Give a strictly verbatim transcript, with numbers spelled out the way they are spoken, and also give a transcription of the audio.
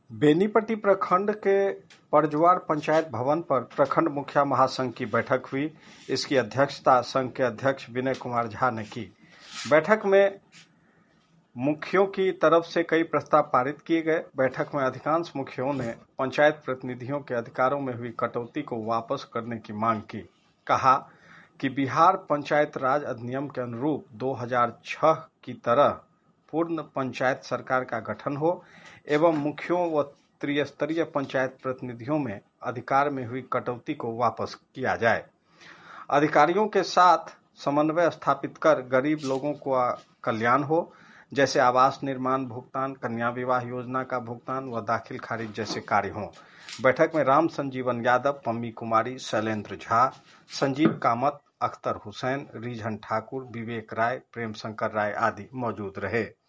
बेनीपट्टी प्रखंड के परजवार पंचायत भवन पर प्रखंड मुखिया महासंघ की बैठक हुई। इसकी अध्यक्षता संघ के अध्यक्ष विनय कुमार झा ने की। बैठक में मुखियों की तरफ से कई प्रस्ताव पारित किए गए। बैठक में अधिकांश मुखियों ने पंचायत प्रतिनिधियों के अधिकारों में हुई कटौती को वापस करने की मांग की। कहा कि बिहार पंचायत राज अधिनियम के अनुरूप दो हज़ार छह की तरह पूर्ण पंचायत सरकार का गठन हो एवं मुखियों व त्रिस्तरीय पंचायत प्रतिनिधियों में अधिकार में हुई कटौती को वापस किया जाए। अधिकारियों के साथ समन्वय स्थापित कर गरीब लोगों को कल्याण हो, जैसे आवास निर्माण भुगतान, कन्या विवाह योजना का भुगतान व दाखिल खारिज जैसे कार्य हों। बैठक में राम संजीवन यादव, पम्मी कुमारी, शैलेंद्र झा, संजीव कामत, अख्तर हुसैन, रिझन ठाकुर, विवेक राय, प्रेम शंकर राय आदि मौजूद रहे।